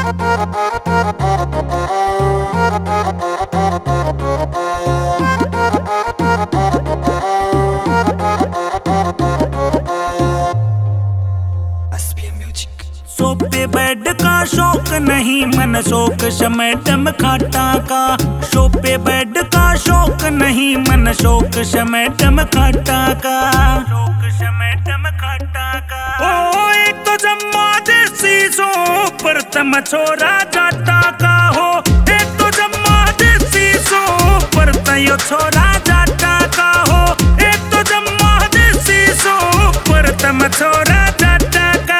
सोफे बेड का शौक नहीं मन शौक शमेटम खाटा का। सोफे बेड का शौक नहीं मन शौक शमेटम खाटा का। शौक शमेटम खाटा का। ओ एक तो जम्मा देसी सो परतम छोरा जाटा का हो। एक तो जम्मा देसी सो परतयो छोरा जाटा का हो। एक तो जम्मा देसी सो परतम छोरा जाटा का।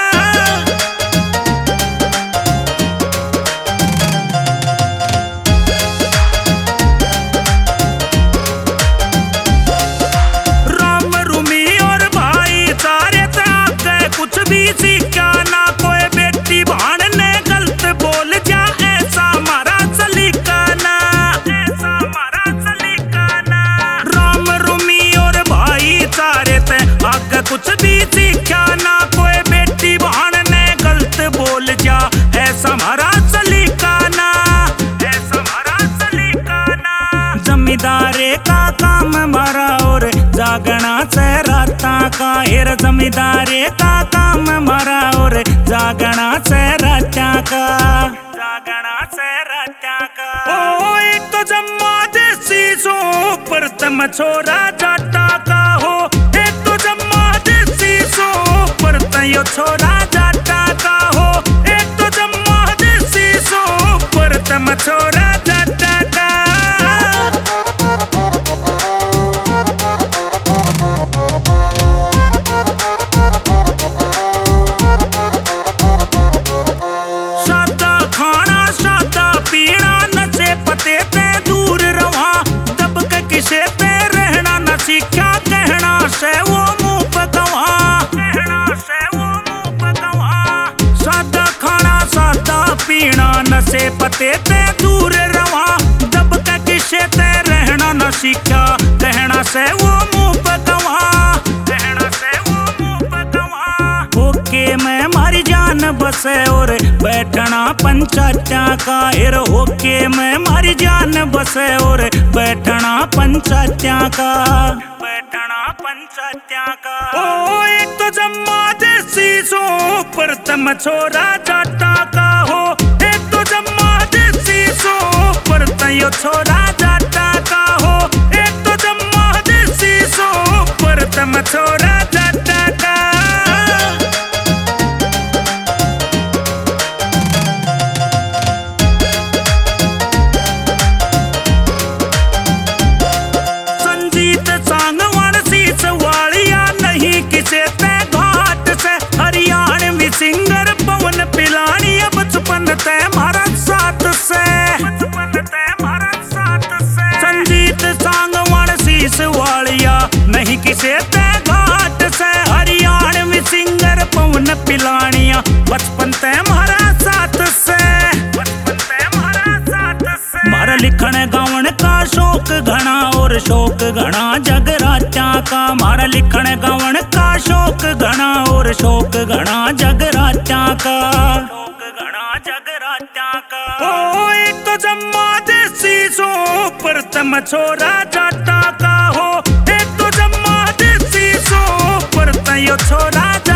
सीखा ना कोई बेटी भाण ने गलत बोल जा ऐसा मारा सलीका ना। ऐसा मारा सलीका ना। राम रुमी और भाई सारे ते आगे कुछ भी सीखा ना कोई बेटी भाण ने गलत बोल जा ऐसा मारा सलीका ना। ऐसा मारा सलीका ना। जमींदारे का काम मारा और जागना से राता का। हेर जमींदारे का काम मारा और जागना से राता का। जागना से राता का। ओ एक तो जम्मा देसी सो परतम छोरा जाटा का हो। एक तो जम्मा देसी सो परतयो छोरा जाटा का हो। एक तो जम्मा देसी सो परतम छोरा जाटा का। पते ते दूर रवा दब के किसे पे रहना न सीखा कहना से वो मुंह पकवा। कहना से वो मुंह पकवा। सादा खाना सादा पीना नशे पते ते दूर रवा दब के किसे ते रहना न सीखा कहना से वो मुंह पकवा। कहना से वो मुंह पकवा। होके मैं मारी जान बसे और बैठना पंचायत्या का। हेर होके मैं मारी जान बसे और बैठना पंचायत्या का। बैठना पंचायत्या का। ओ एक तो जम्मा देसी सो परतम छोरा जाटा का हो। एक तो जम्मा देसी सो परतयो छोरा जाटा का हो। एक तो जम्मा देसी सो परतम छोरा जाटा का। किसे ते घाट से हरियाणवी सिंगर पवन पिलानी बचपन ते मारा साथ से। बचपन ते मारा साथ से। संगीत सांगवान शीस वालिया नहीं किसे ते घाट से हरियाणवी सिंगर पवन पिलानिया बचपन ते मारा साथ से। बचपन ते मारा साथ से। मारा लिखण गावन का शौक घना और शौक घना जगरात्या का। मारा लिखण गावन का शौक घना और शौक घना जगरात्या का। शौक घना जगरात्या का। ओ एक तो जम्मा देसी सो परतम छोरा जाटा का हो। एक तो जम्मा देसी सो परतयो छोरा